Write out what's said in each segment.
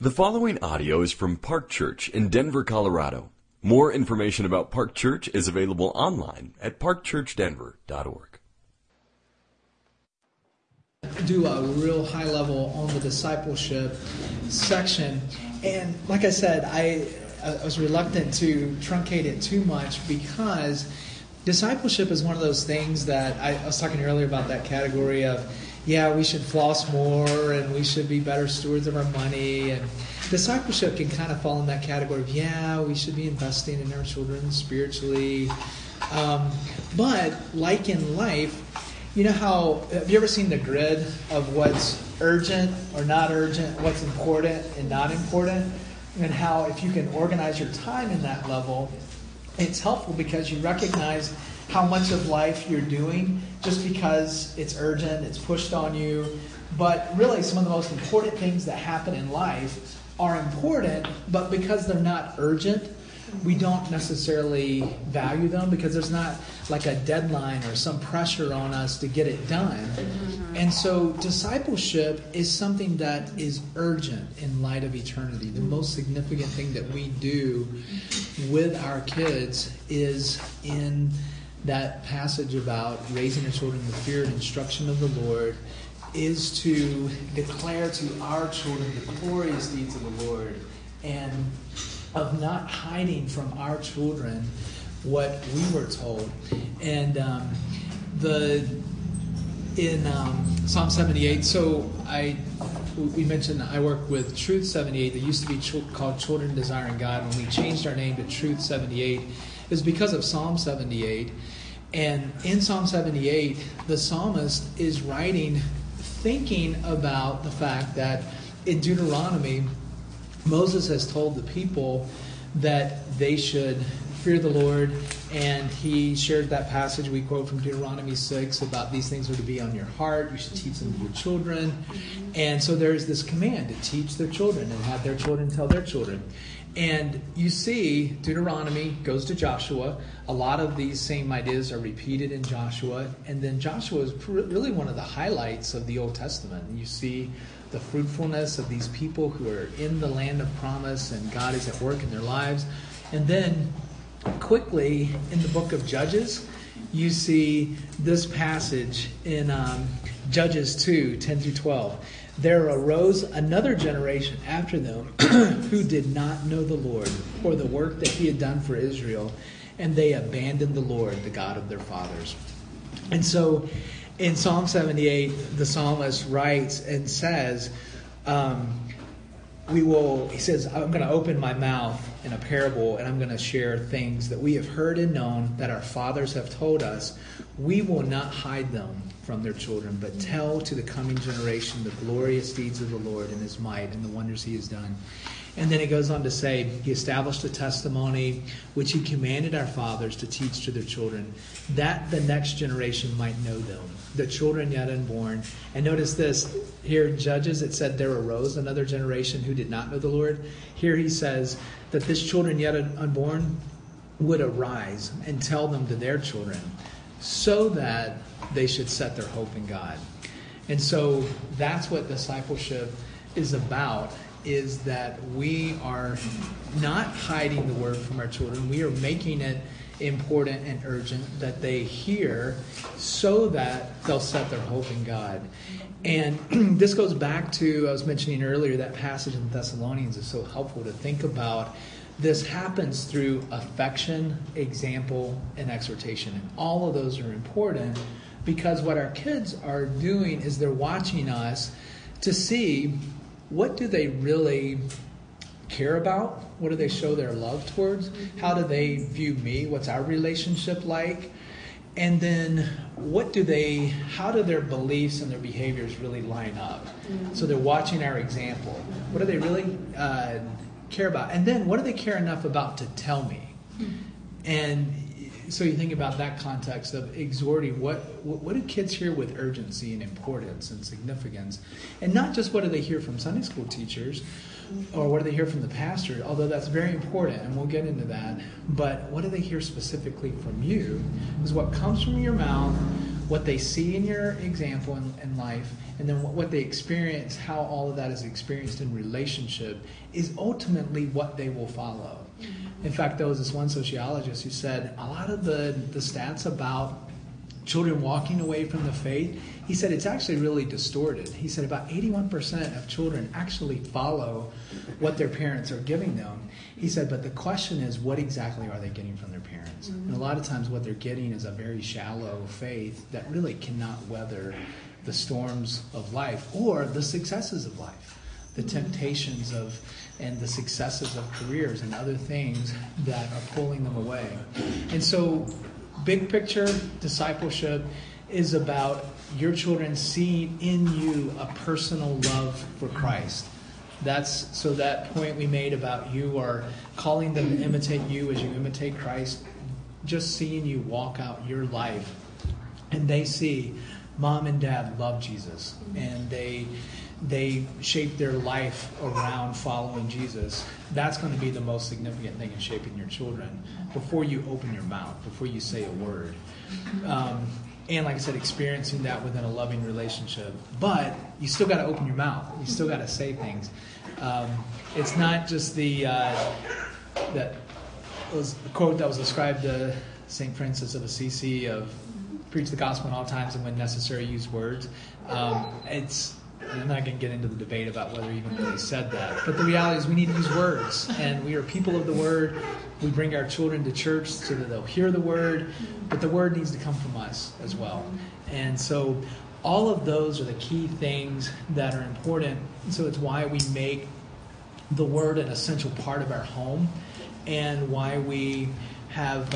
The following audio is from Park Church in Denver, Colorado. More information about Park Church is available online at parkchurchdenver.org. Do a real high level on the discipleship section. And like I said, I was reluctant to truncate it too much because discipleship is one of those things that I was talking earlier about, that category of, yeah, we should floss more and we should be better stewards of our money. And discipleship can kind of fall in that category of, yeah, we should be investing in our children spiritually. But like in life, you know how, have you ever seen the grid of what's urgent or not urgent, what's important and not important? And how if you can organize your time in that level, it's helpful because you recognize how much of life you're doing just because it's urgent, it's pushed on you. But really some of the most important things that happen in life are important, but because they're not urgent, we don't necessarily value them because there's not like a deadline or some pressure on us to get it done. And so discipleship is something that is urgent in light of eternity. The most significant thing that we do with our kids is in that passage about raising our children in the fear and instruction of the Lord, is to declare to our children the glorious deeds of the Lord, and of not hiding from our children what we were told. And in Psalm 78, so we mentioned I work with Truth 78. That used to be called Children Desiring God. When we changed our name to Truth 78, it was because of Psalm 78. And in Psalm 78, the psalmist is writing, thinking about the fact that in Deuteronomy, Moses has told the people that they should fear the Lord, and he shared that passage we quote from Deuteronomy 6 about these things are to be on your heart, you should teach them to your children. And so there's this command to teach their children and have their children tell their children. And you see Deuteronomy goes to Joshua. A lot of these same ideas are repeated in Joshua. And then Joshua is really one of the highlights of the Old Testament. You see the fruitfulness of these people who are in the land of promise and God is at work in their lives. And then quickly in the book of Judges, you see this passage in Judges 2, 10 through 12. There arose another generation after them who did not know the Lord or the work that he had done for Israel, and they abandoned the Lord, the God of their fathers. And so in Psalm 78, the psalmist writes and says, he says, I'm going to open my mouth in a parable and I'm going to share things that we have heard and known that our fathers have told us. We will not hide them from their children, but tell to the coming generation the glorious deeds of the Lord and his might and the wonders he has done. And then it goes on to say, he established a testimony which he commanded our fathers to teach to their children, that the next generation might know them, the children yet unborn. And notice this, here in Judges it said there arose another generation who did not know the Lord. Here he says that this children yet unborn would arise and tell them to their children, so that they should set their hope in God. And so that's what discipleship is about, is that we are not hiding the word from our children. We are making it important and urgent that they hear so that they'll set their hope in God. And this goes back to, I was mentioning earlier, that passage in Thessalonians is so helpful to think about. This happens through affection, example, and exhortation. And all of those are important because what our kids are doing is they're watching us to see what do they really care about? What do they show their love towards? How do they view me? What's our relationship like? And then how do their beliefs and their behaviors really line up? So they're watching our example. What do they really care about? And then what do they care enough about to tell me? And so you think about that context of exhorting. What do kids hear with urgency and importance and significance? And not just what do they hear from Sunday school teachers or what do they hear from the pastor, although that's very important and we'll get into that. But what do they hear specifically from you? Is what comes from your mouth, what they see in your example in life, and then what they experience, how all of that is experienced in relationship, is ultimately what they will follow. In fact, there was this one sociologist who said a lot of the stats about children walking away from the faith, he said it's actually really distorted. He said about 81% of children actually follow what their parents are giving them. He said, but the question is, what exactly are they getting from their parents? And a lot of times what they're getting is a very shallow faith that really cannot weather the storms of life or the successes of life, the temptations of and the successes of careers and other things that are pulling them away. And so big picture discipleship is about your children seeing in you a personal love for Christ. That's so that point we made about you are calling them to imitate you as you imitate Christ, just seeing you walk out your life and they see mom and dad love Jesus and they shape their life around following Jesus. That's going to be the most significant thing in shaping your children before you open your mouth, before you say a word. And like I said, experiencing that within a loving relationship. But you still got to open your mouth. You still got to say things. It's not just that was the quote that was ascribed to St. Francis of Assisi of preach the gospel in all times and when necessary use words. I'm not going to get into the debate about whether he even really said that. But the reality is we need to use words. And we are people of the word. We bring our children to church so that they'll hear the word. But the word needs to come from us as well. And so all of those are the key things that are important. And so it's why we make the word an essential part of our home. And why we have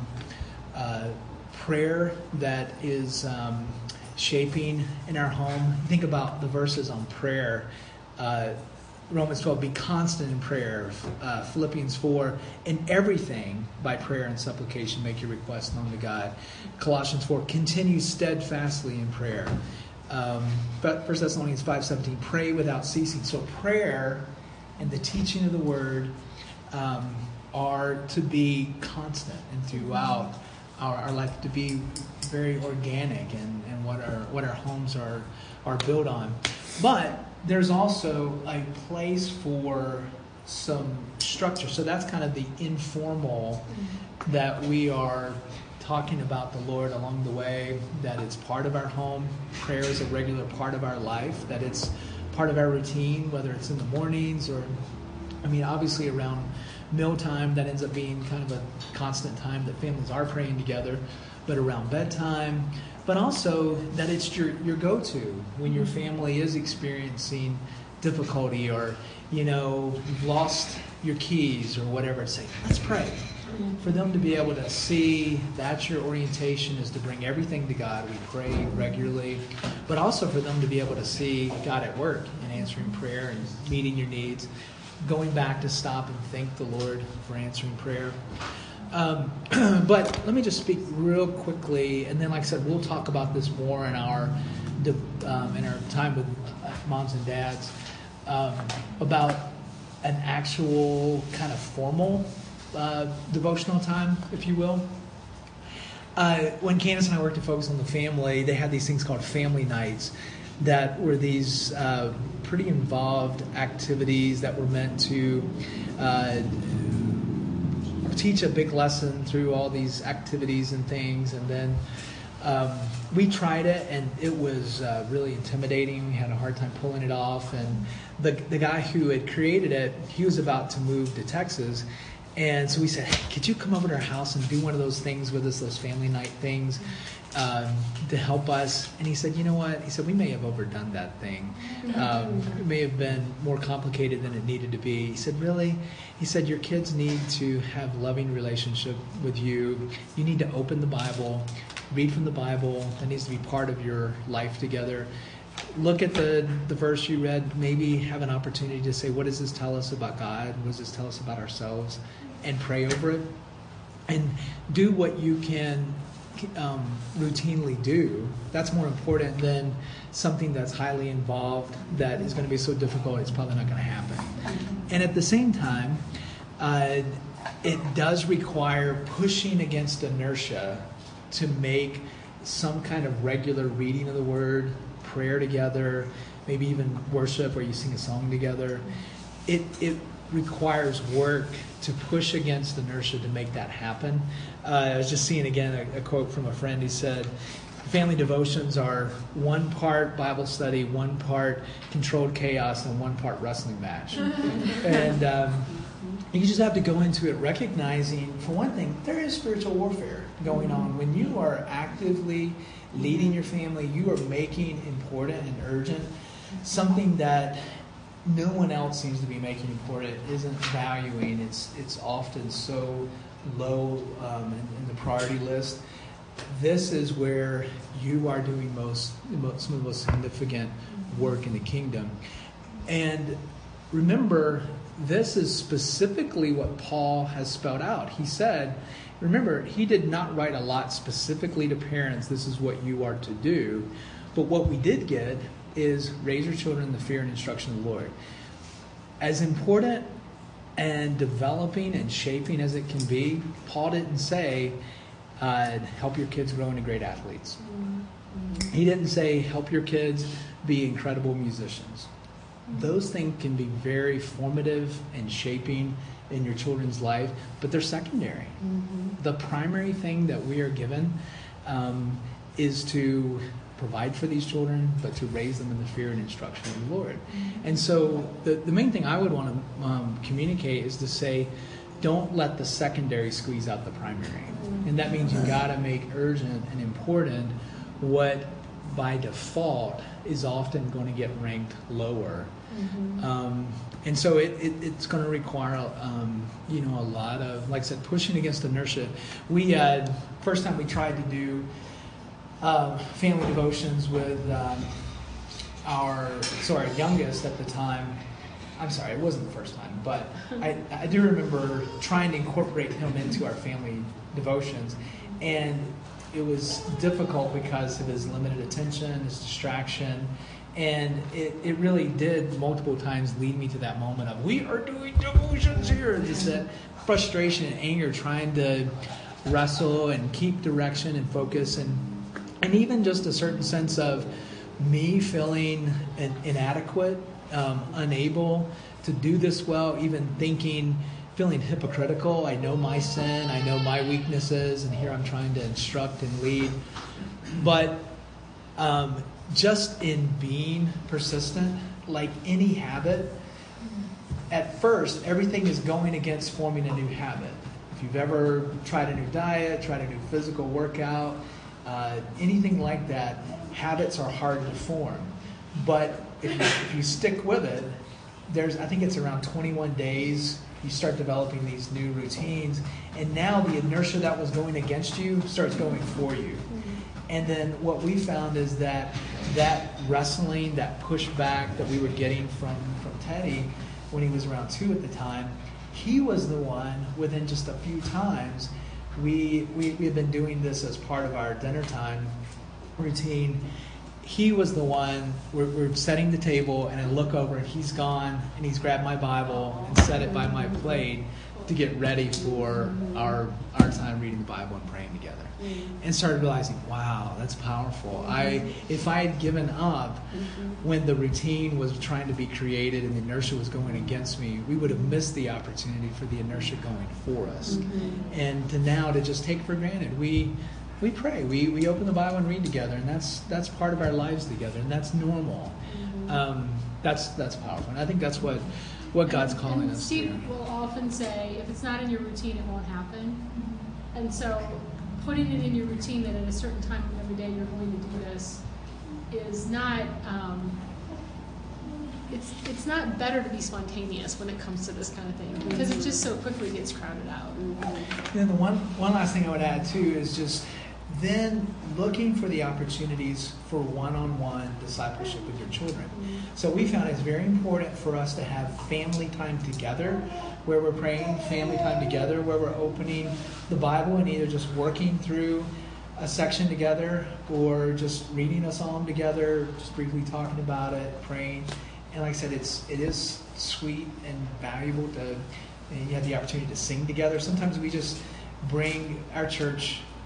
prayer that is shaping in our home. Think about the verses on prayer. Romans 12, be constant in prayer. Philippians 4, in everything by prayer and supplication make your requests known to God. Colossians 4, continue steadfastly in prayer. 1 Thessalonians 5:17, pray without ceasing. So prayer and the teaching of the word are to be constant and throughout our life, to be very organic and what our homes are built on. But there's also a place for some structure. So that's kind of the informal that we are talking about the Lord along the way, that it's part of our home. Prayer is a regular part of our life, that it's part of our routine, whether it's in the mornings or, obviously around mealtime, that ends up being kind of a constant time that families are praying together, but around bedtime. But also that it's your go-to when your family is experiencing difficulty or, you've lost your keys or whatever. Say, let's pray. For them to be able to see that's your orientation is to bring everything to God. We pray regularly. But also for them to be able to see God at work and answering prayer and meeting your needs. Going back to stop and thank the Lord for answering prayer. But let me just speak real quickly, and then, like I said, we'll talk about this more in our time with moms and dads about an actual kind of formal devotional time, if you will. When Candace and I worked at Focus on the Family, they had these things called family nights that were these pretty involved activities that were meant to teach a big lesson through all these activities and things. And then we tried it, and it was really intimidating. We had a hard time pulling it off. And the guy who had created it, he was about to move to Texas. And so we said, hey, could you come over to our house and do one of those things with us, those family night things, to help us? And he said, you know what? He said, we may have overdone that thing. It may have been more complicated than it needed to be. He said, really? He said, your kids need to have loving relationship with you. You need to open the Bible, read from the Bible. That needs to be part of your life together. Look at the verse you read. Maybe have an opportunity to say, what does this tell us about God? What does this tell us about ourselves? And pray over it. And do what you can routinely do. That's more important than something that's highly involved that is going to be so difficult it's probably not going to happen. And at the same time, it does require pushing against inertia to make some kind of regular reading of the Word, prayer together, maybe even worship where you sing a song together. It requires work to push against inertia to make that happen. I was just seeing again a quote from a friend. He said, family devotions are 1 part Bible study, 1 part controlled chaos, and 1 part wrestling match. And you just have to go into it recognizing, for one thing, there is spiritual warfare going on. When you are actively leading your family, you are making important and urgent something that no one else seems to be making important, isn't valuing. It's often so low in the priority list. This is where you are doing some of the most significant work in the kingdom. And remember, this is specifically what Paul has spelled out. He said, remember, he did not write a lot specifically to parents, this is what you are to do. But what we did get is raise your children in the fear and instruction of the Lord. As important and developing and shaping as it can be, Paul didn't say, help your kids grow into great athletes. He didn't say, help your kids be incredible musicians. Those things can be very formative and shaping in your children's life, but they're secondary. The primary thing that we are given is to provide for these children, but to raise them in the fear and instruction of the Lord. And so the main thing I would want to communicate is to say, don't let the secondary squeeze out the primary. And that means you've got to make urgent and important what by default is often going to get ranked lower. And so it's going to require a lot of, like I said, pushing against inertia. We first time we tried to do family devotions with our youngest at the time. I'm sorry, it wasn't the first time, but I do remember trying to incorporate him into our family devotions, and it was difficult because of his limited attention, his distraction, and it really did multiple times lead me to that moment of, we are doing devotions here, just that frustration and anger trying to wrestle and keep direction and focus, and even just a certain sense of me feeling inadequate, unable to do this well, even feeling hypocritical. I know my sin, I know my weaknesses, and here I'm trying to instruct and lead. But just in being persistent, like any habit, at first everything is going against forming a new habit. If you've ever tried a new diet, tried a new physical workout, anything like that, habits are hard to form. But if you stick with it, I think it's around 21 days, you start developing these new routines, and now the inertia that was going against you starts going for you. And then what we found is that wrestling, that pushback that we were getting from Teddy when he was around 2 at the time, he was the one, within just a few times, we had been doing this as part of our dinner time routine. He was the one, we're setting the table, and I look over and he's gone, and he's grabbed my Bible and set it by my plate to get ready for our time reading the Bible and praying together. And started realizing, wow, that's powerful. If I had given up when the routine was trying to be created and the inertia was going against me, we would have missed the opportunity for the inertia going for us. And to just take for granted, we pray, we open the Bible and read together, and that's part of our lives together, and that's normal. That's powerful, and I think that's what God's calling us to. Steve will often say, if it's not in your routine, it won't happen. And so putting it in your routine that at a certain time every day you're going to do this is not, it's not better to be spontaneous when it comes to this kind of thing, because it just so quickly gets crowded out. Then the one last thing I would add too is just then looking for the opportunities for one-on-one discipleship with your children. So we found it's very important for us to have family time together, where we're praying, family time together, where we're opening the Bible and either just working through a section together or just reading a psalm together, just briefly talking about it, praying. And like I said, it is sweet and valuable you have the opportunity to sing together. Sometimes we just bring our church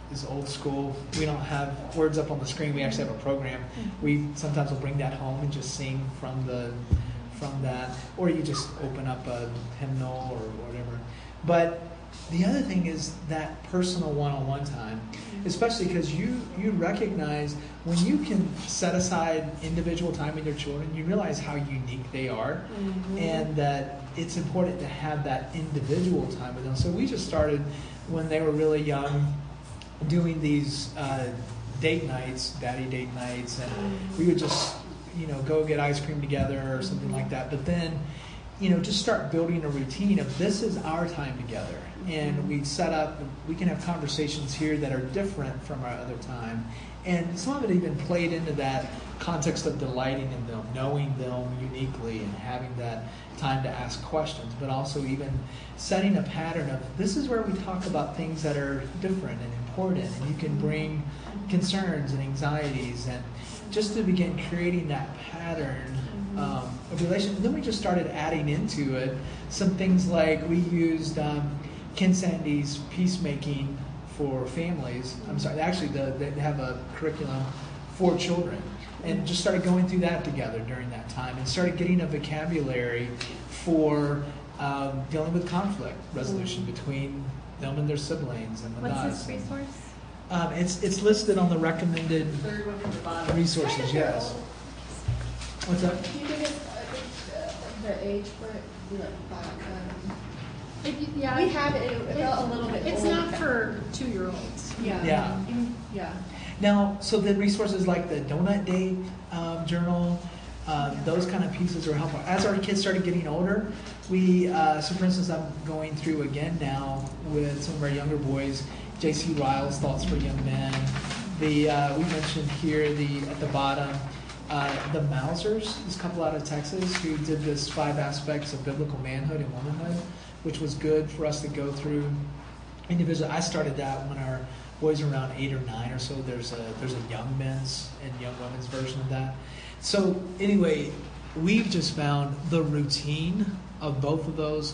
is old school. We don't have words up on the screen. We actually have a program. We sometimes will bring that home and just sing from that, or you just open up a hymnal or whatever. But the other thing is that personal one-on-one time, especially because you recognize when you can set aside individual time with your children, you realize how unique they are, and that it's important to have that individual time with them. So we just started when they were really young doing these date nights, daddy date nights, and we would just go get ice cream together or something like that. But then just start building a routine of this is our time together. And we set up, we can have conversations here that are different from our other time. And some of it even played into that context of delighting in them, knowing them uniquely, and having that time to ask questions, but also even setting a pattern of this is where we talk about things that are different and important, and you can bring concerns and anxieties, and just to begin creating that pattern of relation. And then we just started adding into it some things like we used Ken Sande's Peacemaking for Families. I'm sorry, actually they have a curriculum for children, and just started going through that together during that time, and started getting a vocabulary for dealing with conflict resolution between them and their siblings and with us. What's this resource? It's listed on the recommended resources. Yes. What's that? Do you think it's the age for it? Yeah, We have it. It felt a little bit. It's old. not for 2-year-olds. Yeah. Yeah. Yeah. Now, so the resources like the Donut Date journal, those kind of pieces are helpful. As our kids started getting older, we, so for instance, I'm going through again now with some of our younger boys, J.C. Ryle's Thoughts for Young Men. We mentioned here at the bottom, the Mausers, this couple out of Texas who did this 5 aspects of biblical manhood and womanhood, which was good for us to go through individually. I started that when our boys were around 8 or 9 or so. There's a young men's and young women's version of that. So anyway, we've just found the routine of both of those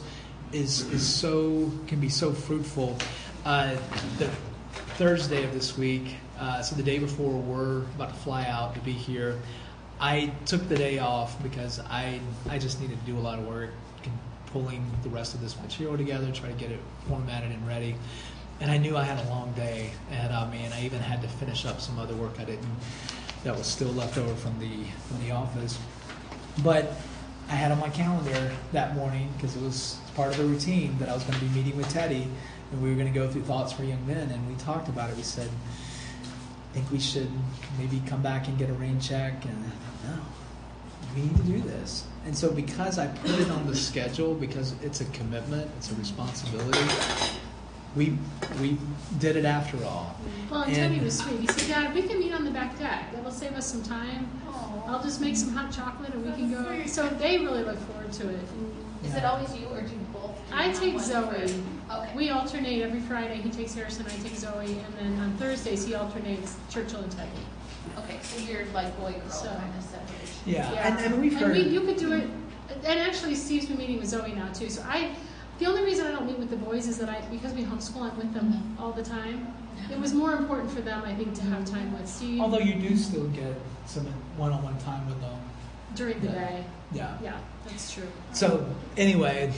can be so fruitful. The Thursday of this week, so the day before we're about to fly out to be here, I took the day off because I just needed to do a lot of work pulling the rest of this material together, try to get it formatted and ready. And I knew I had a long day ahead of me, and I even had to finish up some other work that was still left over from the office. But I had on my calendar that morning, because it was part of the routine, that I was going to be meeting with Teddy, and we were going to go through Thoughts for Young Men, and we talked about it. We said, I think we should maybe come back and get a rain check, and no, we need to do this. And so because I put it on the schedule, because it's a commitment, it's a responsibility, we did it after all. Well, and Teddy was sweet. He said, Dad, we can meet on the back deck. That'll save us some time. I'll just make some hot chocolate and we can go. So they really look forward to it. Is it always you, or do you both? I take Zoe. Okay. We alternate every Friday. He takes Harrison, I take Zoe. And then on Thursdays, he alternates Churchill and Teddy. Okay, so you're like boy-girl So- kind of separation. Yeah. And we've heard... you could do it. And actually, Steve's been meeting with Zoe now, too. So the only reason I don't meet with the boys is that because we homeschool, I'm with them all the time. It was more important for them, I think, to have time with Steve. Although you do still get some one-on-one time with them. During the day. Yeah. Yeah, that's true. So anyway,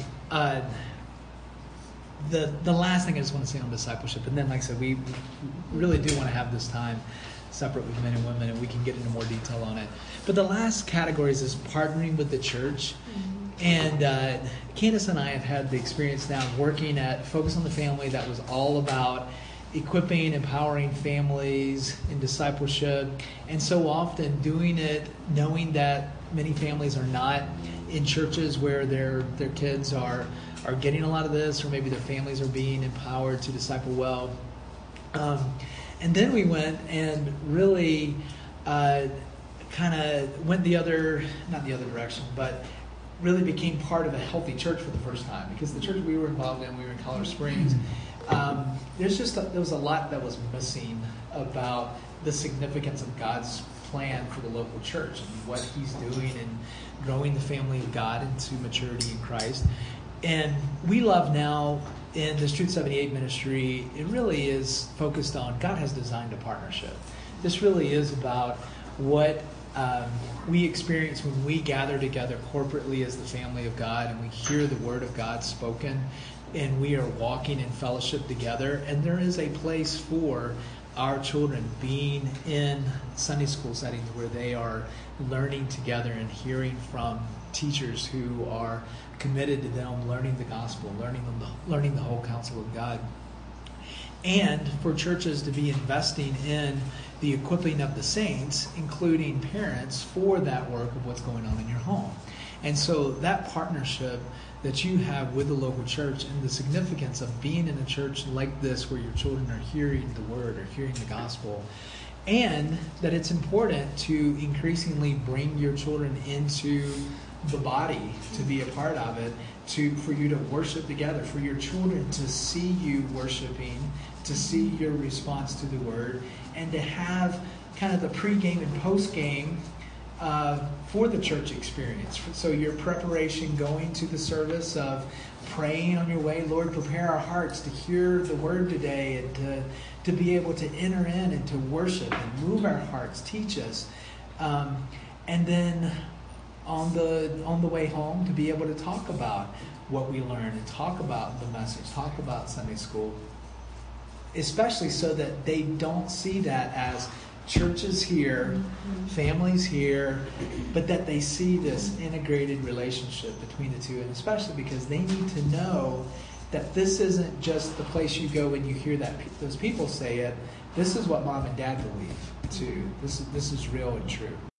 the last thing I just want to say on discipleship, and then like I said, we really do want to have this time separate with men and women, and we can get into more detail on it. But the last category is partnering with the church. And Candace and I have had the experience now of working at Focus on the Family that was all about equipping, empowering families in discipleship, and so often doing it knowing that many families are not in churches where their kids are getting a lot of this, or maybe their families are being empowered to disciple well. And then we went and really kind of went not the other direction, but really became part of a healthy church for the first time, because the church we were involved in, we were in Colorado Springs. There was a lot that was missing about the significance of God's plan for the local church and what He's doing in growing the family of God into maturity in Christ. And we love now, in this Truth 78 ministry, it really is focused on God has designed a partnership. This really is about what we experience when we gather together corporately as the family of God and we hear the word of God spoken and we are walking in fellowship together. And there is a place for our children being in Sunday school settings where they are learning together and hearing from teachers who are committed to them learning the gospel, learning the whole counsel of God. And for churches to be investing in the equipping of the saints, including parents, for that work of what's going on in your home. And so that partnership that you have with the local church and the significance of being in a church like this where your children are hearing the word or hearing the gospel, and that it's important to increasingly bring your children into the body to be a part of it, for you to worship together, for your children to see you worshiping, to see your response to the word, and to have kind of the pregame and postgame for the church experience. So your preparation going to the service of praying on your way, Lord, prepare our hearts to hear the word today and to be able to enter in and to worship and move our hearts, teach us. And then on the way home to be able to talk about what we learned and talk about the message, talk about Sunday school, especially so that they don't see that as churches here, families here, but that they see this integrated relationship between the two, and especially because they need to know that this isn't just the place you go when you hear those people say it. This is what mom and dad believe too. This is real and true.